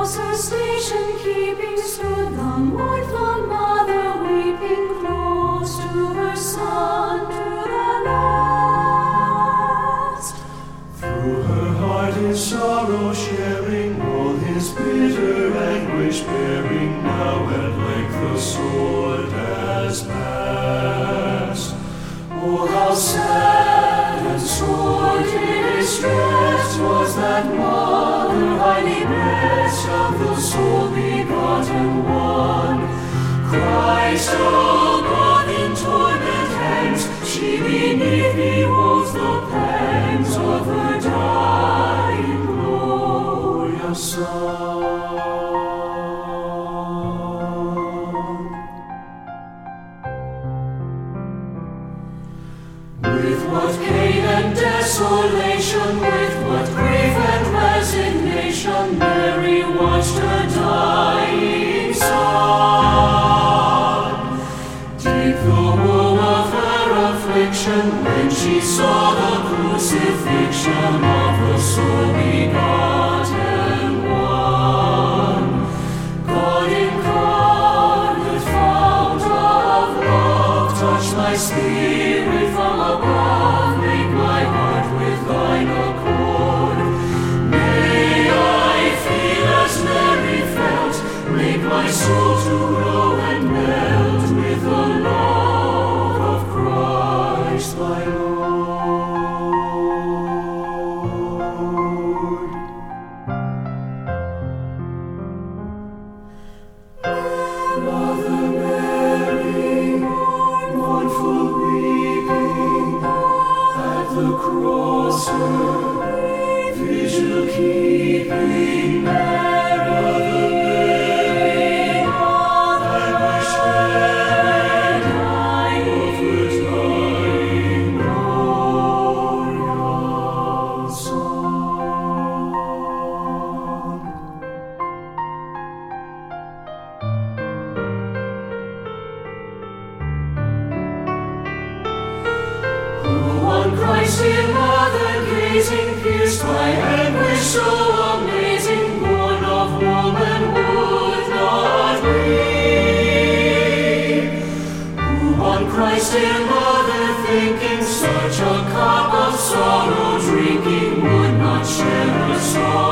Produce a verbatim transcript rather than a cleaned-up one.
across her station keeping stood the mournful mother, weeping close to her son to the last. Through her heart in sorrow sharing, all his bitter anguish bearing, now at length the sword has passed. Oh, how sad and sore in distress was that mother, highly blessed of the sole begotten one. Christ above in torment hangs, she beneath beholds the pangs of her dying glorious Son. With what pain and desolation, with what grief and resignation, Mary watched her dying Son. Deep the woe of her affliction, when she saw the crucifixion of the sole begotten one. God incarnate, fount of love, touch my spirit from above, make my heart with thine accord. May I feel as Mary felt, make my soul to glow and melt with the love of Christ thy Lord. Mother Mary, mournful weeping, at the cross her vigil keeping, Mother Mary, anguish bearing, of her dying glorious Son. Who on Christ dear mother gazing, pierced by anguish so amazing, born of woman would not weep? Who on Christ dear mother thinking, such a cup of sorrow drinking, would not share her sorrow?